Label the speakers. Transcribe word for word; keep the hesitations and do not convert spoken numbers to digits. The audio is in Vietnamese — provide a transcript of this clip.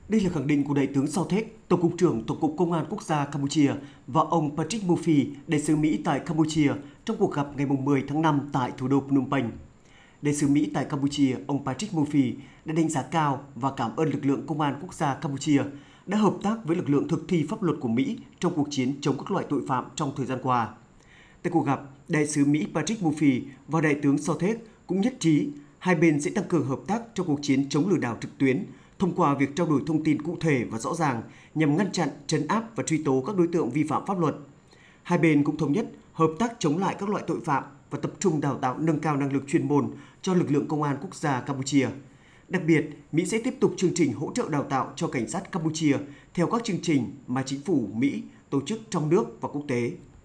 Speaker 1: Đây là khẳng định của Đại tướng Sautek, Tổng cục trưởng Tổng cục Công an Quốc gia Campuchia và ông Patrick Murphy, đại sứ Mỹ tại Campuchia trong cuộc gặp ngày mười tháng năm tại thủ đô Phnom Penh. Đại sứ Mỹ tại Campuchia, ông Patrick Murphy đã đánh giá cao và cảm ơn lực lượng Công an Quốc gia Campuchia đã hợp tác với lực lượng thực thi pháp luật của Mỹ trong cuộc chiến chống các loại tội phạm trong thời gian qua. Tại cuộc gặp, đại sứ Mỹ Patrick Murphy và đại tướng Sautek cũng nhất trí hai bên sẽ tăng cường hợp tác trong cuộc chiến chống lừa đảo trực tuyến thông qua việc trao đổi thông tin cụ thể và rõ ràng nhằm ngăn chặn, trấn áp và truy tố các đối tượng vi phạm pháp luật. Hai bên cũng thống nhất hợp tác chống lại các loại tội phạm và tập trung đào tạo nâng cao năng lực chuyên môn cho lực lượng Công an Quốc gia Campuchia. Đặc biệt, Mỹ sẽ tiếp tục chương trình hỗ trợ đào tạo cho cảnh sát Campuchia theo các chương trình mà chính phủ Mỹ tổ chức trong nước và quốc tế.